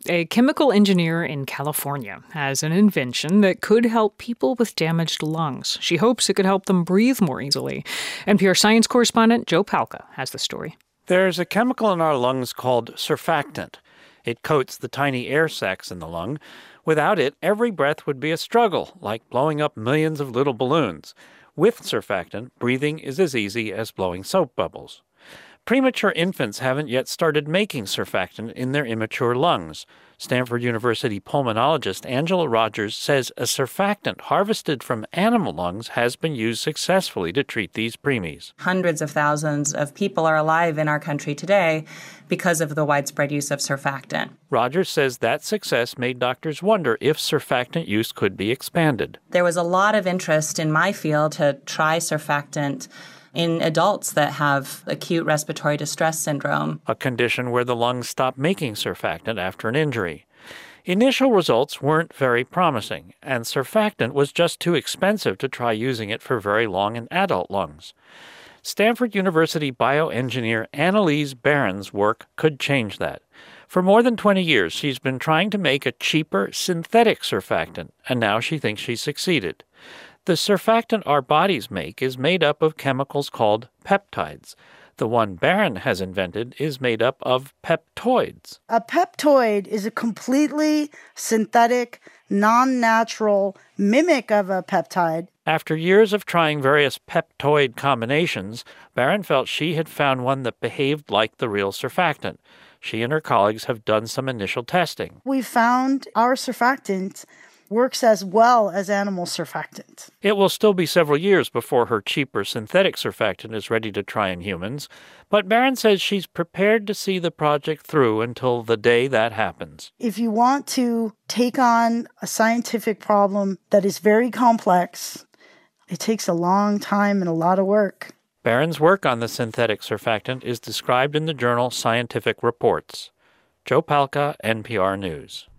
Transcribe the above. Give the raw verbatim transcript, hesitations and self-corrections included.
A chemical engineer in California has an invention that could help people with damaged lungs. She hopes it could help them breathe more easily. N P R science correspondent Joe Palca has the story. There's a chemical in our lungs called surfactant. It coats the tiny air sacs in the lung. Without it, every breath would be a struggle, like blowing up millions of little balloons. With surfactant, breathing is as easy as blowing soap bubbles. Premature infants haven't yet started making surfactant in their immature lungs. Stanford University pulmonologist Angela Rogers says a surfactant harvested from animal lungs has been used successfully to treat these preemies. Hundreds of thousands of people are alive in our country today because of the widespread use of surfactant. Rogers says that success made doctors wonder if surfactant use could be expanded. There was a lot of interest in my field to try surfactant in adults that have acute respiratory distress syndrome, a condition where the lungs stop making surfactant after an injury. Initial results weren't very promising, and surfactant was just too expensive to try using it for very long in adult lungs. Stanford University bioengineer Annalise Barron's work could change that. For more than twenty years, she's been trying to make a cheaper synthetic surfactant, and now she thinks she's succeeded. The surfactant our bodies make is made up of chemicals called peptides. The one Barron has invented is made up of peptoids. A peptoid is a completely synthetic, non-natural mimic of a peptide. After years of trying various peptoid combinations, Barron felt she had found one that behaved like the real surfactant. She and her colleagues have done some initial testing. We found our surfactant works as well as animal surfactant. It will still be several years before her cheaper synthetic surfactant is ready to try in humans, but Barron says she's prepared to see the project through until the day that happens. If you want to take on a scientific problem that is very complex, it takes a long time and a lot of work. Barron's work on the synthetic surfactant is described in the journal Scientific Reports. Joe Palca, N P R News.